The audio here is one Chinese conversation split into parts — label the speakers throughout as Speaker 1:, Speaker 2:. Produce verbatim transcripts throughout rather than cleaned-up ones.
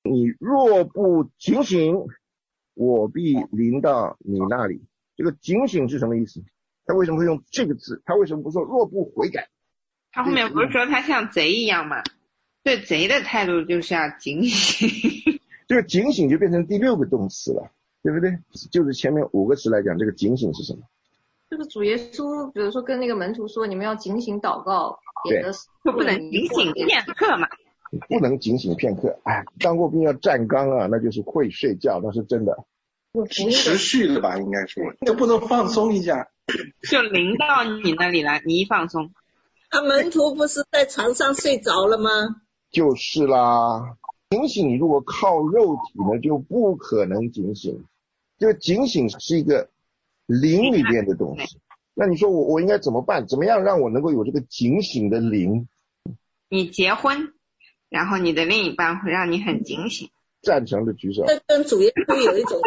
Speaker 1: 你若不警醒，我必临到你那里。这个警醒是什么意思？他为什么会用这个字？他为什么不说若不悔改？
Speaker 2: 他后面不是说他像贼一样吗？对贼的态度就是要警醒。
Speaker 1: 这个警醒就变成第六个动词了，对不对？就是前面五个词来讲，这个警醒是什么？
Speaker 3: 这个主耶稣比如说跟那个门徒说，你们要警醒祷告，免得
Speaker 2: 就不能警醒片刻嘛。
Speaker 1: 不能警醒片刻。哎，当过兵要站岗啊，那就是会睡觉，那是真的。
Speaker 4: 持续的吧，应该说就不能放松一下，
Speaker 2: 就临到你那里来，你一放松。
Speaker 5: 他门徒不是在床上睡着了吗？
Speaker 1: 就是啦。警醒你如果靠肉体呢，就不可能警醒。这个警醒是一个灵里面的东西。那你说我我应该怎么办？怎么样让我能够有这个警醒的灵？
Speaker 2: 你结婚，然后你的另一半会让你很警醒。
Speaker 1: 赞成的举手。
Speaker 5: 这跟主耶稣有一种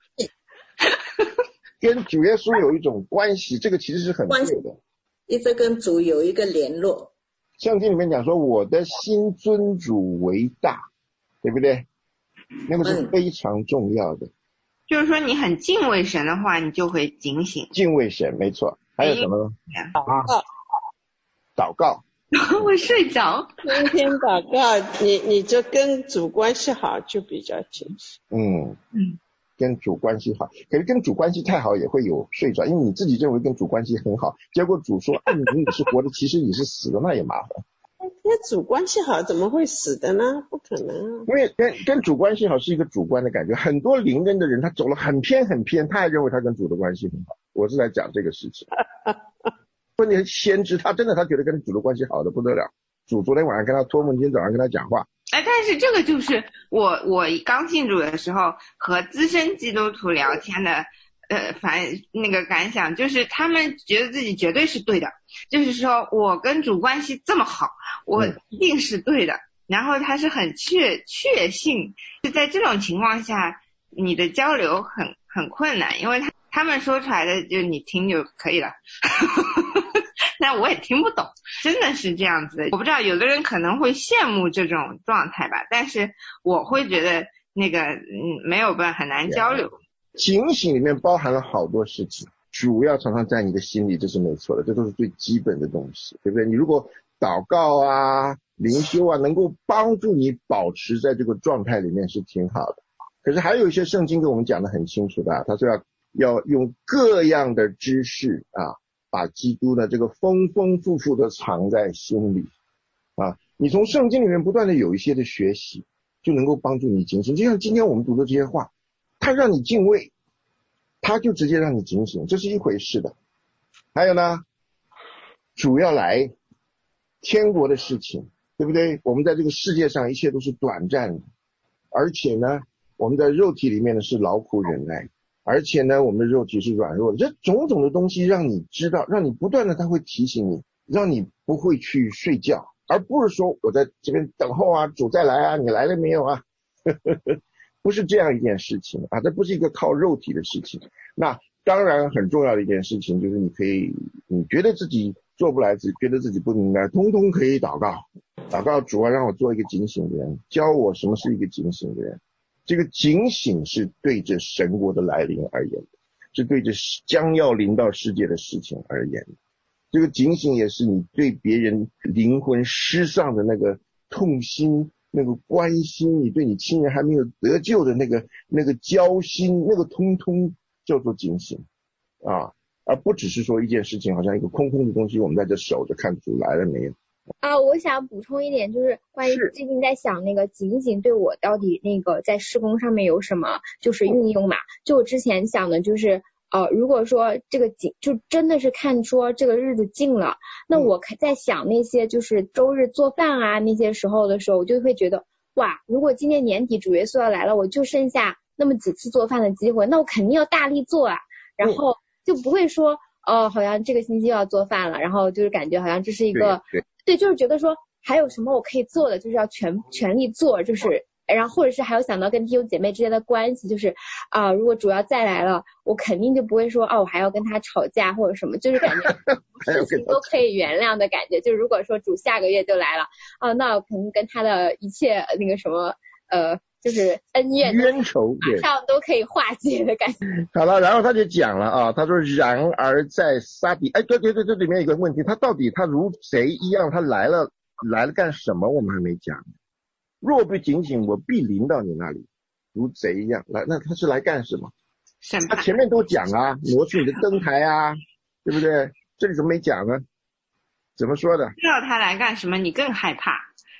Speaker 1: 跟主耶稣有一种关系，这个其实是很对的。
Speaker 5: 一直跟主有一个联络。
Speaker 1: 圣经里面讲说，我的心尊主为大，对不对？那个是非常重要的。
Speaker 2: 就是说你很敬畏神的话，你就会警醒。
Speaker 1: 敬畏神，没错。还有什么呢？
Speaker 5: 祷告。
Speaker 1: 祷告。
Speaker 2: 我睡着。
Speaker 6: 天天祷告，你你就跟主关系好，就比较清晰。
Speaker 1: 嗯嗯，跟主关系好，可是跟主关系太好也会有睡着，因为你自己认为跟主关系很好，结果主说按你是活的，其实你是死的，那也麻烦。
Speaker 6: 跟主关系好怎么会死的呢？不可能啊。
Speaker 1: 因为跟跟主关系好是一个主观的感觉，很多灵恩的人他走了很偏很偏，他还认为他跟主的关系很好。我是在讲这个事情。问题先知他真的他觉得跟主的关系好的不得了，主昨天晚上跟他托梦，今天早上跟他讲话。
Speaker 2: 哎，但是这个就是我我刚信主的时候和资深基督徒聊天的呃反那个感想，就是他们觉得自己绝对是对的，就是说我跟主关系这么好，我一定是对的。嗯、然后他是很确确信，就在这种情况下，你的交流很很困难，因为他他们说出来的就你听就可以了。但我也听不懂，真的是这样子的。我不知道有的人可能会羡慕这种状态吧，但是我会觉得那个嗯没有办法，很难交流。
Speaker 1: 警醒里面包含了好多事情，主要常常在你的心里，这是没错的，这都是最基本的东西，对不对？你如果祷告啊、灵修啊，能够帮助你保持在这个状态里面是挺好的。可是还有一些圣经跟我们讲得很清楚的、啊，他说要要用各样的知识啊。把基督的这个丰丰富富的藏在心里啊，你从圣经里面不断的有一些的学习，就能够帮助你警醒。就像今天我们读的这些话，它让你敬畏，它就直接让你警醒，这是一回事的。还有呢，主要来天国的事情，对不对？我们在这个世界上一切都是短暂的，而且呢，我们在肉体里面呢是劳苦忍耐。而且呢，我们的肉体是软弱的，这种种的东西让你知道，让你不断的他会提醒你，让你不会去睡觉，而不是说我在这边等候啊，主再来啊，你来了没有啊？呵呵呵，不是这样一件事情啊，这不是一个靠肉体的事情。那当然很重要的一件事情就是你可以，你觉得自己做不来，觉得自己不明白，通通可以祷告，祷告主啊，让我做一个警醒的人，教我什么是一个警醒的人。这个警醒是对着神国的来临而言的，是对着将要临到世界的事情而言的。这个警醒也是你对别人灵魂失丧的那个痛心，那个关心，你对你亲人还没有得救的那个那个交心，那个通通叫做警醒啊，而不只是说一件事情好像一个空空的东西，我们在这守着看主来了没有。
Speaker 7: 啊，我想补充一点，就是关于最近在想那个警醒对我到底那个在施工上面有什么就是运用嘛？就我之前想的就是呃，如果说这个警就真的是看说这个日子近了，那我在想那些就是周日做饭啊那些时候的时候，我就会觉得哇，如果今年年底主耶稣要来了，我就剩下那么几次做饭的机会，那我肯定要大力做啊，然后就不会说哦，好像这个星期又要做饭了，然后就是感觉好像这是一个对。对，就是觉得说还有什么我可以做的，就是要全全力做，就是然后或者是还有想到跟弟兄姐妹之间的关系，就是啊、呃，如果主要再来了，我肯定就不会说哦，我还要跟他吵架或者什么，就是感觉事情都可以原谅的感觉。就如果说主下个月就来了，啊，那我肯定跟他的一切那个什么呃就是恩怨
Speaker 1: 冤仇，对，
Speaker 7: 马上都可以化解的感觉。
Speaker 1: 好了，然后他就讲了啊，他说然而在撒比，哎，对对对，这里面有个问题，他到底他如贼一样，他来了来了干什么？我们还没讲。若不警醒，我必临到你那里，如贼一样来。那他是来干什么？他前面都讲啊，挪去你的灯台啊，对不对？这里怎么没讲呢？怎么说的？
Speaker 2: 知道他来干什么，你更害怕。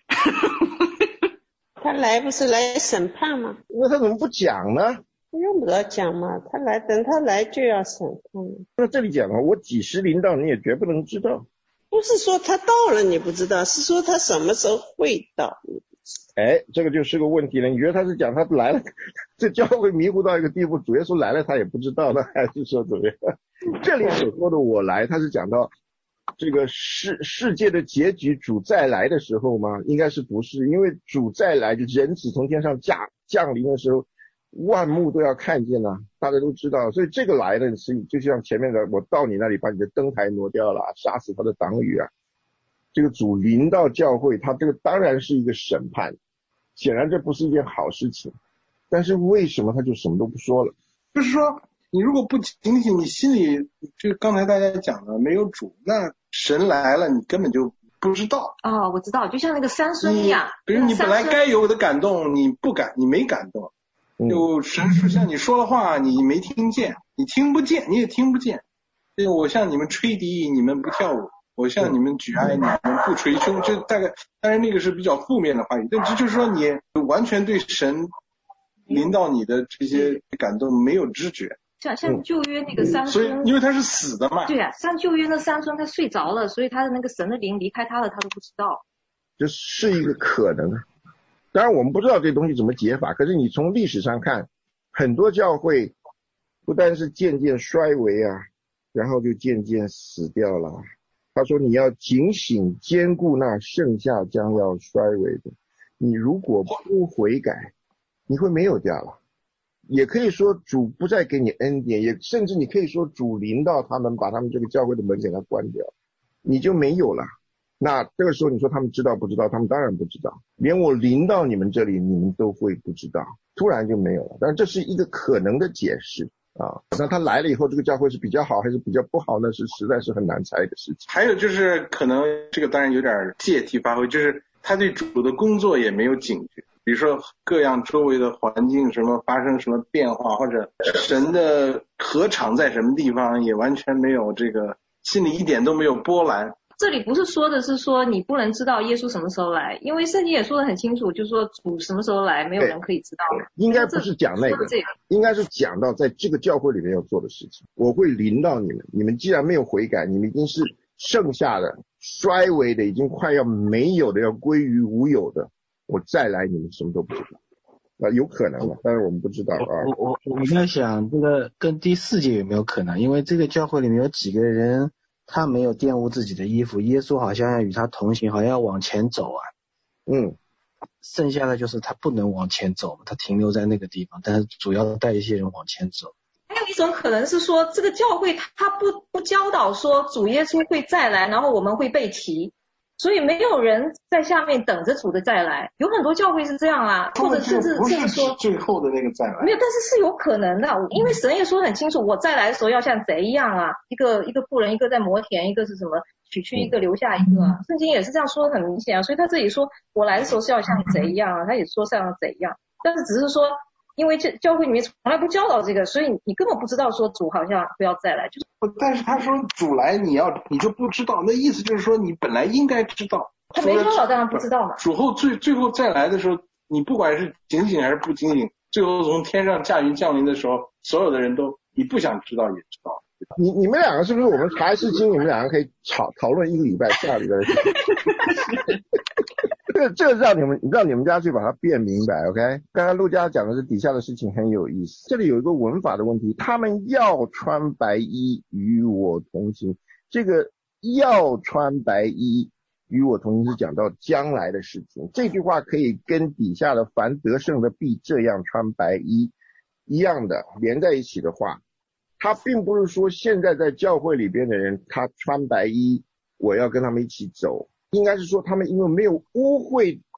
Speaker 6: 他来不是来审判吗？
Speaker 1: 那他怎么不讲呢？
Speaker 6: 用不着讲嘛，他来等他来就要审判。
Speaker 1: 那这里讲了，我几时临到你也绝不能知道。
Speaker 6: 不是说他到了你不知道，是说他什么时候会到。
Speaker 1: 哎，这个就是个问题了。你觉得他是讲他来了，这教会迷糊到一个地步，主耶稣来了他也不知道呢，还是说怎么样？这里所说的我来，他是讲到这个世世界的结局，主再来的时候吗？应该是不是？因为主再来，就人子从天上降降临的时候，万目都要看见了，大家都知道。所以这个来的是就像前面的，我到你那里把你的灯台挪掉了，杀死他的党羽啊。这个主临到教会，他这个当然是一个审判，显然这不是一件好事情。但是为什么他就什么都不说了？
Speaker 4: 就是说你如果不警醒，你心里就刚才大家讲的没有主，那神来了你根本就不知道。
Speaker 3: 哦，我知道，就像那个三孙一样。
Speaker 4: 比如你本来该有的感动你不感，你没感动，就神是向你说了话你没听见，你听不见，你也听不见。就我向你们吹笛你们不跳舞，我向你们举哀你们不捶胸，就大概当然那个是比较负面的话语，但这就是说你完全对神临到你的这些感动没有知觉。
Speaker 3: 像像旧约那个三孙、
Speaker 4: 嗯、所以因为他是死的嘛。
Speaker 3: 对啊，像旧约那三孙他睡着了，所以他的那个神的灵离开他了，他都不知道。
Speaker 1: 这是一个可能。当然我们不知道这东西怎么解法，可是你从历史上看，很多教会不但是渐渐衰微啊，然后就渐渐死掉了。他说你要警醒坚固那剩下将要衰微的，你如果不悔改你会没有掉了。也可以说主不再给你恩典，也甚至你可以说主临到他们，把他们这个教会的门给他关掉，你就没有了。那这个时候你说他们知道不知道？他们当然不知道，连我临到你们这里你们都会不知道，突然就没有了。但是这是一个可能的解释啊。那他来了以后这个教会是比较好还是比较不好呢？是实在是很难猜的事情。
Speaker 4: 还有就是可能这个当然有点借题发挥，就是他对主的工作也没有警觉，比如说各样周围的环境什么发生什么变化，或者神的禾场在什么地方也完全没有这个心里一点都没有波澜。
Speaker 3: 这里不是说的是说你不能知道耶稣什么时候来，因为圣经也说得很清楚，就是说主什么时候来没有人可以知道。
Speaker 1: 应该不是讲那个，
Speaker 3: 这个
Speaker 1: 应该是讲到在这个教会里面要做的事情。我会临到你们，你们既然没有悔改，你们已经是剩下的衰微的，已经快要没有的，要归于无有的，我再来你们什么都不知道。那有可能的，但是我们不知道啊。
Speaker 8: 我我我在想这个跟第四节有没有可能，因为这个教会里面有几个人他没有玷污自己的衣服，耶稣好像要与他同行，好像要往前走啊。
Speaker 1: 嗯，
Speaker 8: 剩下的就是他不能往前走，他停留在那个地方，但是主要带一些人往前走。
Speaker 3: 还有一种可能是说这个教会他不不教导说主耶稣会再来，然后我们会被提，所以没有人在下面等着主的再来。有很多教会是这样啊，或者甚至甚至说
Speaker 4: 最后的那个再来
Speaker 3: 没有，但是是有可能的，因为神也说很清楚，我再来的时候要像贼一样啊，一个一个妇人，一个在磨田，一个是什么取去一个留下一个啊，圣经也是这样说的很明显啊。所以他这里说我来的时候是要像贼一样啊，他也说像贼一样，但是只是说因为这教会里面从来不教导这个，所以你根本不知道说主好像不要再来，就是
Speaker 4: 但是他说主来你要你就不知道，那意思就是说你本来应该知道，
Speaker 3: 他没教导当然不知道嘛。
Speaker 4: 主后最最后再来的时候，你不管是警醒还是不警醒，最后从天上驾云降临的时候，所有的人都你不想知道也知道。
Speaker 1: 你你们两个是不是我们查一次经，你们两个可以讨讨论一个礼拜下礼拜的事情。这个这个让你们让你们家去把它变明白 ，OK？ 刚刚陆家讲的是底下的事情很有意思，这里有一个文法的问题，他们要穿白衣与我同行，这个要穿白衣与我同行是讲到将来的事情，这句话可以跟底下的凡得胜的必这样穿白衣一样的连在一起的话，他并不是说现在在教会里边的人他穿白衣我要跟他们一起走，应该是说他们因为没有污秽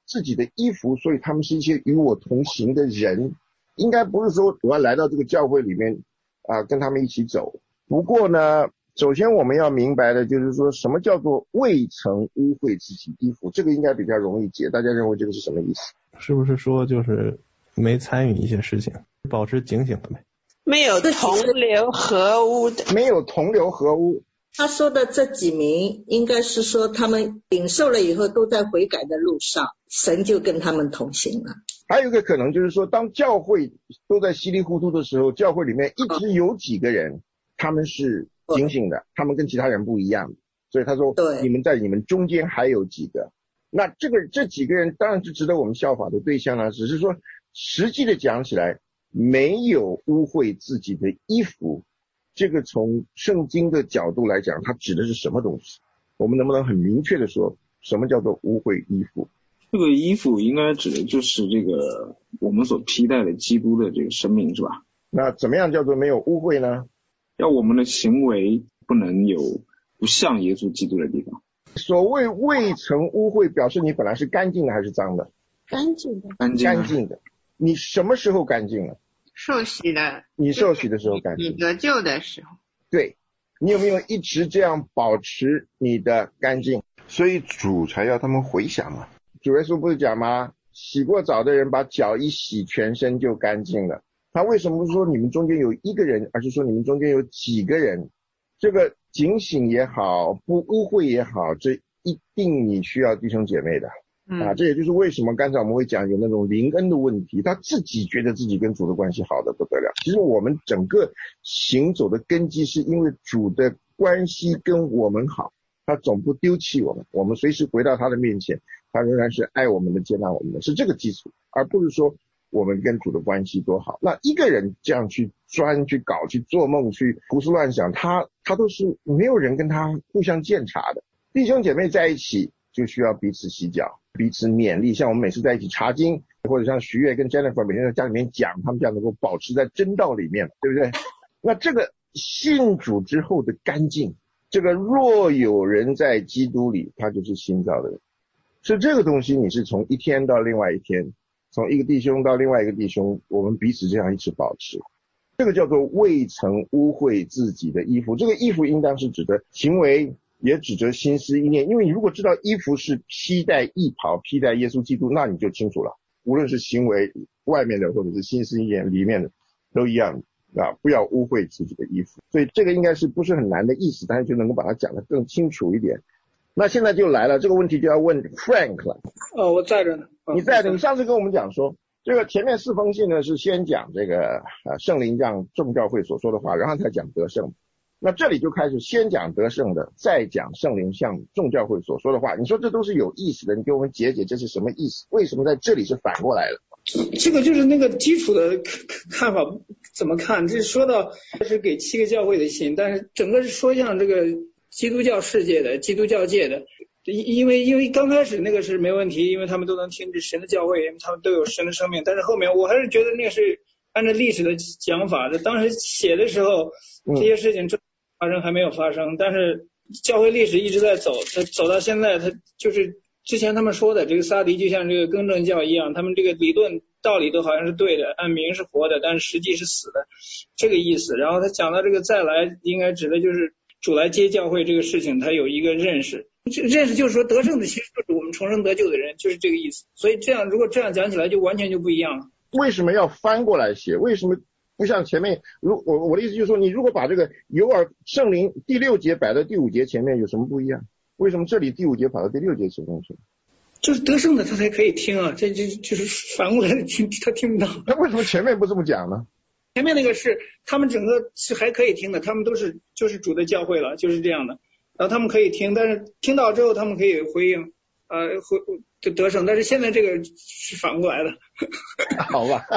Speaker 1: 自己的衣服，所以他们是一些与我同行的人，应该不是说我要来到这个教会里面啊、呃、跟他们一起走。不过呢，首先我们要明白的就是说什么叫做未曾污秽自己衣服，这个应该比较容易解。大家认为这个是什么意思？
Speaker 9: 是不是说就是没参与一些事情，保持警醒的呗？
Speaker 6: 没有同流合污的，
Speaker 1: 没有同流合污。
Speaker 5: 他说的这几名应该是说他们领受了以后都在悔改的路上，神就跟他们同行了。
Speaker 1: 还有一个可能就是说，当教会都在稀里糊涂的时候，教会里面一直有几个人他们是警醒的，他们跟其他人不一样，所以他说你们在你们中间还有几个。那这个这几个人当然是值得我们效法的对象了，只是说实际的讲起来，没有污秽自己的衣服，这个从圣经的角度来讲，它指的是什么东西？我们能不能很明确的说什么叫做污秽衣服？
Speaker 10: 这个衣服应该指的就是这个我们所披戴的基督的这个生命，是吧？
Speaker 1: 那怎么样叫做没有污秽呢？
Speaker 10: 要我们的行为不能有不像耶稣基督的地方。
Speaker 1: 所谓未曾污秽，表示你本来是干净的还是脏的？
Speaker 6: 干净的。
Speaker 10: 干净的。
Speaker 1: 干净的。你什么时候干净了？
Speaker 2: 受洗的。
Speaker 1: 你受洗的时候干净。
Speaker 2: 你得救的时候。
Speaker 1: 对。你有没有一直这样保持你的干净？所以主才要他们回想嘛。主耶稣不是讲吗？洗过澡的人把脚一洗，全身就干净了。他为什么不是说你们中间有一个人，而是说你们中间有几个人？这个警醒也好，不污秽也好，这一定你需要弟兄姐妹的。
Speaker 2: 嗯、
Speaker 1: 啊，这也就是为什么刚才我们会讲有那种灵恩的问题，他自己觉得自己跟主的关系好的不得了。其实我们整个行走的根基是因为主的关系跟我们好，他总不丢弃我们，我们随时回到他的面前，他仍然是爱我们的，接纳我们的，是这个基础，而不是说我们跟主的关系多好。那一个人这样去钻去搞去做梦去胡思乱想，他他都是没有人跟他互相鉴察的。弟兄姐妹在一起就需要彼此洗脚，彼此勉励，像我们每次在一起查经，或者像徐悦跟 Jennifer 每天在家里面讲，他们这样能够保持在真道里面，对不对？那这个信主之后的干净，这个若有人在基督里，他就是新造的人。是这个东西，你是从一天到另外一天，从一个弟兄到另外一个弟兄，我们彼此这样一直保持，这个叫做未曾污秽自己的衣服。这个衣服应当是指的行为，也指着心思意念。因为你如果知道衣服是披戴义袍，披戴耶稣基督，那你就清楚了，无论是行为外面的或者是心思意念里面的都一样啊，不要污秽自己的衣服。所以这个应该是不是很难的意思，但是就能够把它讲得更清楚一点。那现在就来了，这个问题就要问 Frank 了。
Speaker 11: 哦，我在这呢。
Speaker 1: 哦、你在这，你上次跟我们讲说，这个前面四封信呢是先讲这个呃圣灵让众教会所说的话，然后才讲得胜。那这里就开始先讲得胜的，再讲圣灵向众教会所说的话。你说这都是有意思的，你给我们解解这是什么意思？为什么在这里是反过来的？
Speaker 11: 这个就是那个基础的看法怎么看？这说到是给七个教会的信，但是整个是说向这个基督教世界的、基督教界的。因为因为刚开始那个是没问题，因为他们都能听着神的教会，因为他们都有神的生命。但是后面我还是觉得那个是按照历史的讲法的，当时写的时候这些事情正发生还没有发生，但是教会历史一直在走，它走到现在，它就是之前他们说的这个撒迪就像这个更正教一样，他们这个理论道理都好像是对的，按名是活的，但是实际是死的，这个意思。然后他讲到这个再来，应该指的就是主来接教会这个事情，他有一个认识。认识就是说得胜的其实就是我们重生得救的人，就是这个意思。所以这样如果这样讲起来就完全就不一样了。
Speaker 1: 为什么要翻过来写？为什么不像前面？如我我的意思就是说，你如果把这个有耳圣灵第六节摆在第五节前面，有什么不一样？为什么这里第五节跑到第六节前面去？
Speaker 11: 就是得胜的他才可以听啊，这这就是反过来听他听不到。
Speaker 1: 那为什么前面不这么讲呢？
Speaker 11: 前面那个是他们整个是还可以听的，他们都是就是主的教会了，就是这样的。然后他们可以听，但是听到之后他们可以回应，呃，回就得胜。但是现在这个是反过来的。
Speaker 1: 好吧。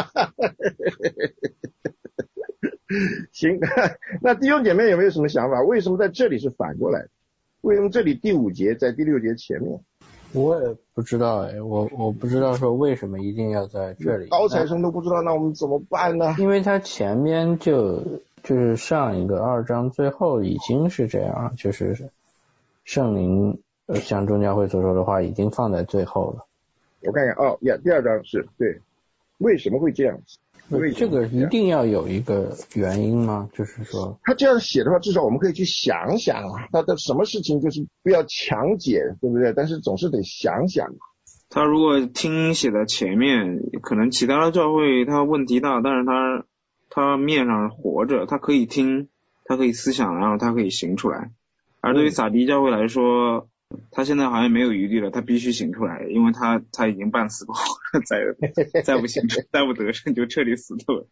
Speaker 1: 行，那弟兄姐妹有没有什么想法？为什么在这里是反过来的？为什么这里第五节在第六节前面？
Speaker 8: 我也不知道哎，我我不知道说为什么一定要在这里。
Speaker 1: 高材生都不知道，那我们怎么办呢？
Speaker 8: 因为他前面就就是上一个二章最后已经是这样，就是圣灵向众教会所说的话已经放在最后了。
Speaker 1: 我看看哦，呀，第二章是对，为什么会这样子？
Speaker 12: 这个一定要有一个原因吗？就是说，
Speaker 1: 他这样写的话，至少我们可以去想想啊，他的什么事情就是不要强解，对不对？但是总是得想想。
Speaker 10: 他如果听写在前面，可能其他的教会他问题大，但是他他面上活着，他可以听，他可以思想，然后他可以行出来。而对于撒迪教会来说，他现在好像没有余地了，他必须行出来，因为他他已经半死过，再再不行再不得胜就彻底死透了。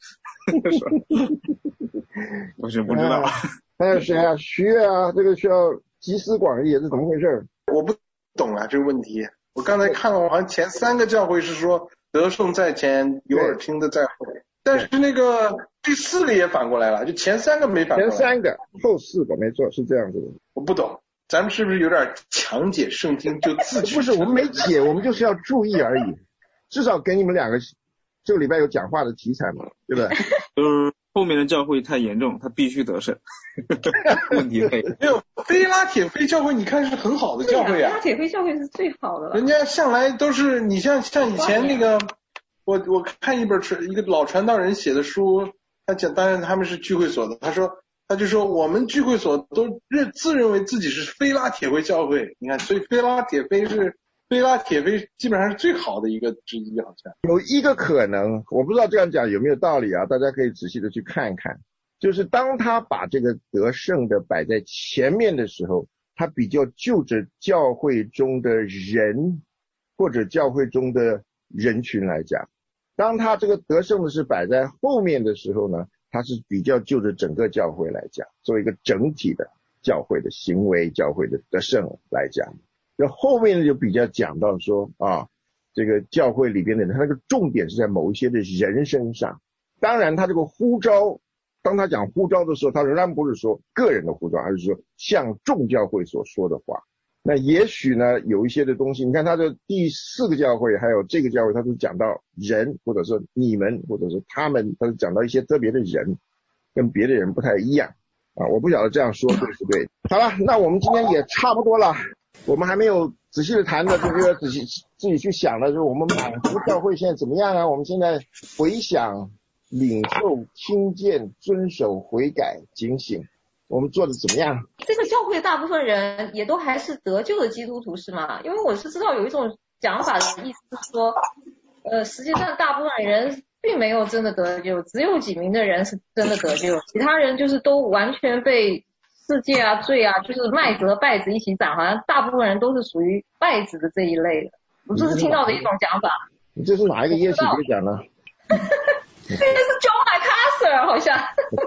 Speaker 10: 我是不知道。
Speaker 1: 还有谁啊？徐悦啊，这个需要集思广益，是怎么回事？
Speaker 4: 我不懂啊这个问题。我刚才看了，好像前三个教会是说得胜在前，有耳听的在后，但是那个第四个也反过来了，就前三个没反过来。
Speaker 1: 前三个，后四个，没错，是这样子的。
Speaker 4: 我不懂。咱们是不是有点强解圣经就自己？
Speaker 1: 不是，我们没解，我们就是要注意而已。至少给你们两个这个礼拜有讲话的题材嘛，对不对？
Speaker 10: 就是后面的教会太严重，他必须得胜。问题没
Speaker 4: 有。菲拉铁非教会你看是很好的教会啊。
Speaker 3: 菲拉铁非教会是最好的了。
Speaker 4: 人家向来都是你像像以前那个，我我看一本传一个老传道人写的书，他讲当然他们是聚会所的，他说。他就说我们聚会所都认自认为自己是菲拉铁非教会，你看，所以菲拉铁非是菲拉铁非基本上是最好的一个之一，好像
Speaker 1: 有一个可能，我不知道这样讲有没有道理啊，大家可以仔细的去看看，就是当他把这个得胜的摆在前面的时候，他比较就着教会中的人或者教会中的人群来讲，当他这个得胜的是摆在后面的时候呢，它是比较就着整个教会来讲，作为一个整体的教会的行为、教会的得胜来讲。那后面就比较讲到说啊，这个教会里边的人，他那个重点是在某一些的人身上。当然他这个呼召，当他讲呼召的时候，他仍然不是说个人的呼召，而是说向众教会所说的话。那也许呢有一些的东西，你看他的第四个教会还有这个教会，他都讲到人，或者说你们，或者是他们，他是讲到一些特别的人，跟别的人不太一样啊。我不晓得这样说对不对。好了，那我们今天也差不多了，我们还没有仔细的谈的，就是仔细自己去想的，就是我们满福教会现在怎么样啊？我们现在回想、领受、听见、遵守、悔改、警醒，我们做的怎么样？
Speaker 3: 这个教会大部分人也都还是得救的基督徒是吗？因为我是知道有一种讲法的意思是说，呃，实际上大部分人并没有真的得救，只有几名的人是真的得救，其他人就是都完全被世界啊、罪啊，就是麦子和稗子一起长，好像大部分人都是属于稗子的这一类的。我这是听到的一种讲法。
Speaker 1: 你这是哪一个耶洗别讲呢？
Speaker 3: 这个是 John MacArthur 好像。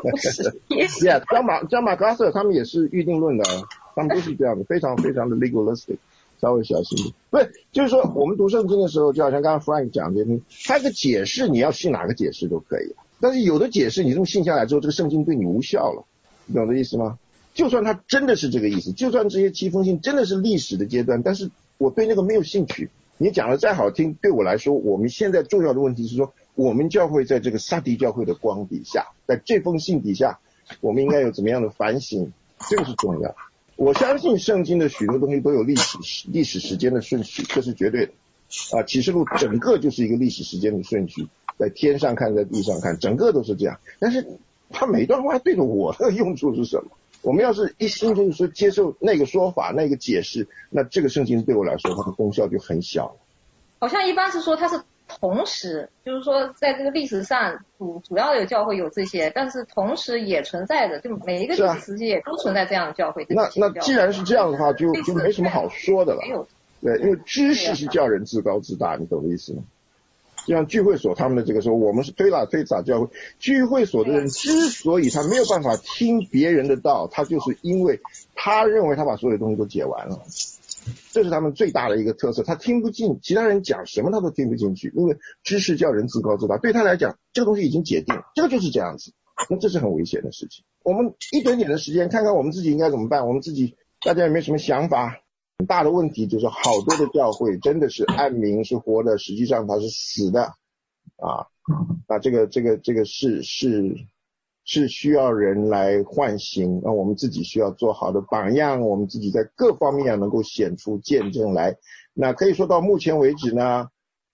Speaker 1: Yeah， John Mac John MacArthur 他们也是预定论的，他们都是这样的，非常非常的 legalistic， 稍微小心一点。不是，就是说我们读圣经的时候，就好像刚刚 Frank 讲的，他一个解释你要信哪个解释都可以，但是有的解释你这么信下来之后，这个圣经对你无效了，你懂我的意思吗？就算他真的是这个意思，就算这些七封信真的是历史的阶段，但是我对那个没有兴趣。你讲的再好听，对我来说，我们现在重要的问题是说，我们教会在这个撒狄教会的光底下，在这封信底下，我们应该有怎么样的反省，这个是重要。我相信圣经的许多东西都有历史历史时间的顺序，这是绝对的。啊，启示录整个就是一个历史时间的顺序，在天上看，在地上看，整个都是这样。但是他每一段话对着我的用处是什么？我们要是一心就是说接受那个说法、那个解释，那这个圣经对我来说，它的功效就很小了。
Speaker 3: 好像一般是说它是同时，就是说在这个历史上主主要的教会有这些，但是同时也存在的，就每一个历史时期也都存在这样的教会。
Speaker 1: 那那既然是这样的话，就就没什么好说的了。对，因为知识是叫人自高自大，你懂我意思吗？就像聚会所他们的这个说，我们是推拉推撒教会，聚会所的人之所以他没有办法听别人的道，他就是因为他认为他把所有的东西都解完了，这是他们最大的一个特色，他听不进其他人讲什么他都听不进去，因为知识叫人自高自大，对他来讲这个东西已经解定，这个就是这样子，那这是很危险的事情。我们一点点的时间看看我们自己应该怎么办，我们自己大家有没有什么想法？很大的问题就是好多的教会真的是按名是活的，实际上它是死的啊。那这个这个这个是是是需要人来唤醒，那我们自己需要做好的榜样，我们自己在各方面能够显出见证来。那可以说到目前为止呢，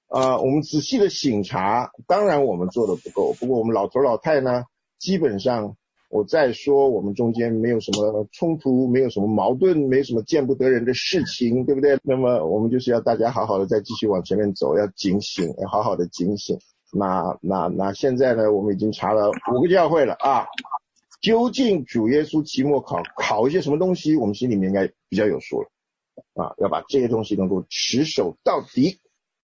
Speaker 1: 呃，我们仔细的省察，当然我们做的不够，不过我们老头老太呢，基本上我再说我们中间没有什么冲突，没有什么矛盾，没什么见不得人的事情，对不对？那么我们就是要大家好好的再继续往前面走，要警醒，要好好的警醒。那那那现在呢，我们已经查了五个教会了啊，究竟主耶稣期末考考一些什么东西，我们心里面应该比较有数了啊，要把这些东西能够持守到底。